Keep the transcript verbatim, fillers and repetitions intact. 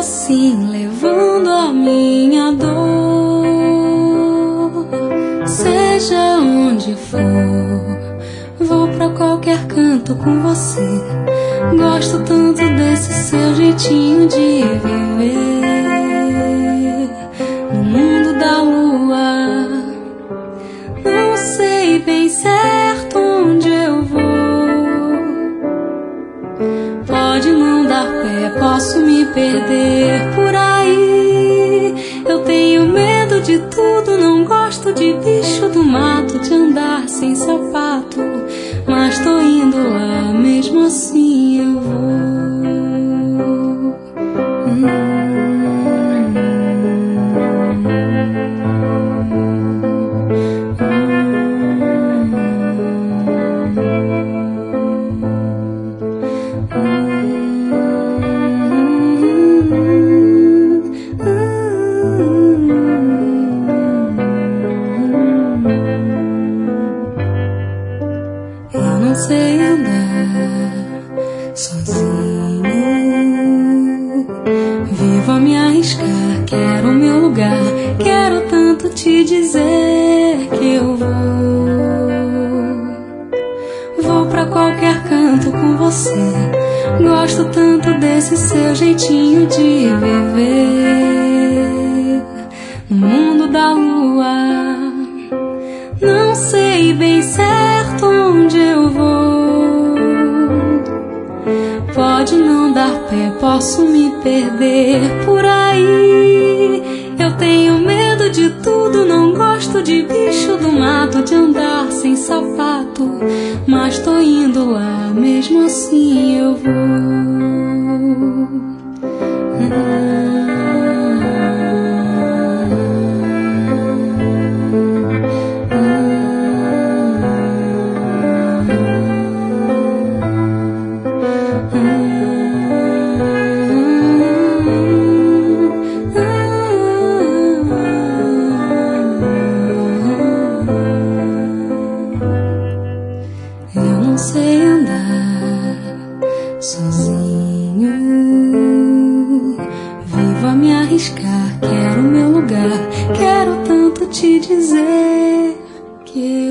assim, levando a minha dor. Seja onde for, vou pra qualquer canto com você. Gosto tanto desse seu jeitinho de viver no mundo da lua. Não sei bem certo onde eu vou. Pode não dar pé, posso me perder por aí. Eu tenho medo de tudo, não gosto de bicho do mato, de andar sem sapato, mas tô indo lá, mesmo assim eu vou. hum. Eu não sei andar sozinho, vivo a me arriscar, quero o meu lugar, quero tanto te dizer que eu vou. Vou pra qualquer canto com você, gosto tanto desse seu jeitinho de viver no mundo da lua. Não sei bem certo onde eu vou. Pode não dar pé, posso me perder por aí. Eu tenho medo de tudo, não gosto de bicho do mato, de andar sem sapato, mas tô indo lá, mesmo assim eu vou. hum. Eu não sei andar sozinho, vivo a me arriscar, quero o meu lugar, quero tanto te dizer que